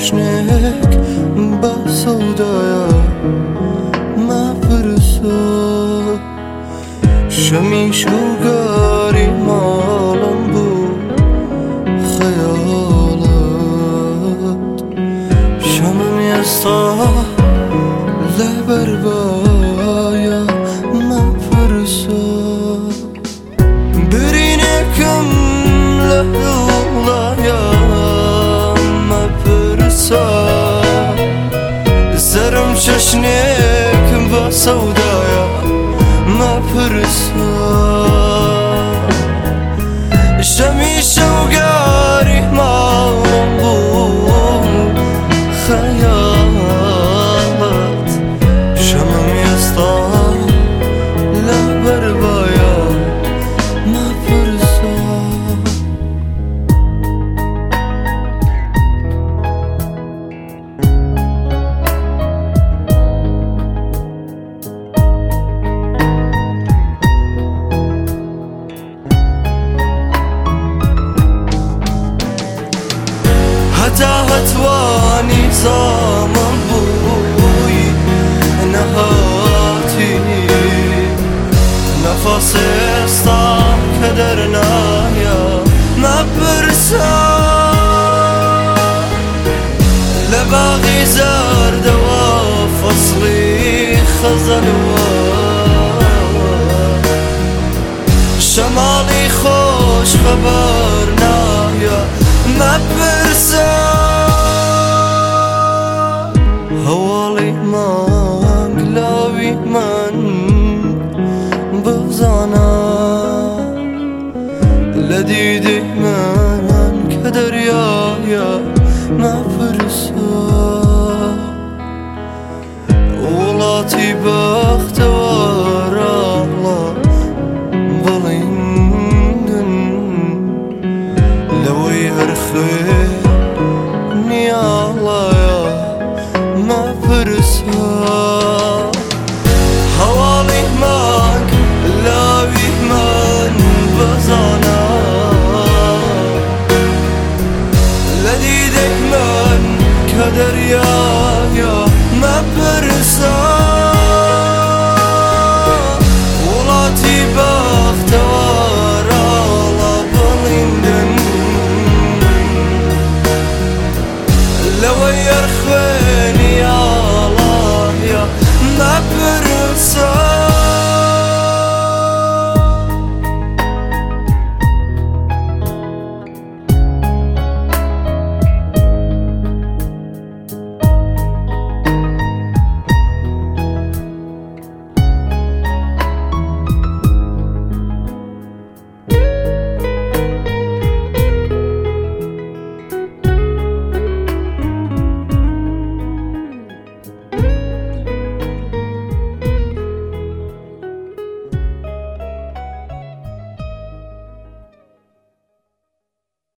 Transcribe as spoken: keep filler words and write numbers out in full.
چشنک بسودایا مفرسا شمی شوگاری مالم بود خیالت شمم یستا لبر بایا مفرسا برینکم لحولایا مفرسا زرم چشنک بسودایا مفرسا شمی شوگاری مالم بود خیالت شمم یستا لبر بایا مفرسا هتواني زمان بوي نهاتي نفس استان كدرنا يا مبرسا لباغي زرد وفصلي خزل شمالي خوش خبرنا يا مبرسا هوالي من قلاوي من بغزانا لديدي من كدريا يا مفرسا ولاتي بختوار الله بلندن لوي هرخي نيا الله يا مفرسا هوالي ماك لاوي من بزانا لديدك من كدريا يا مفرسا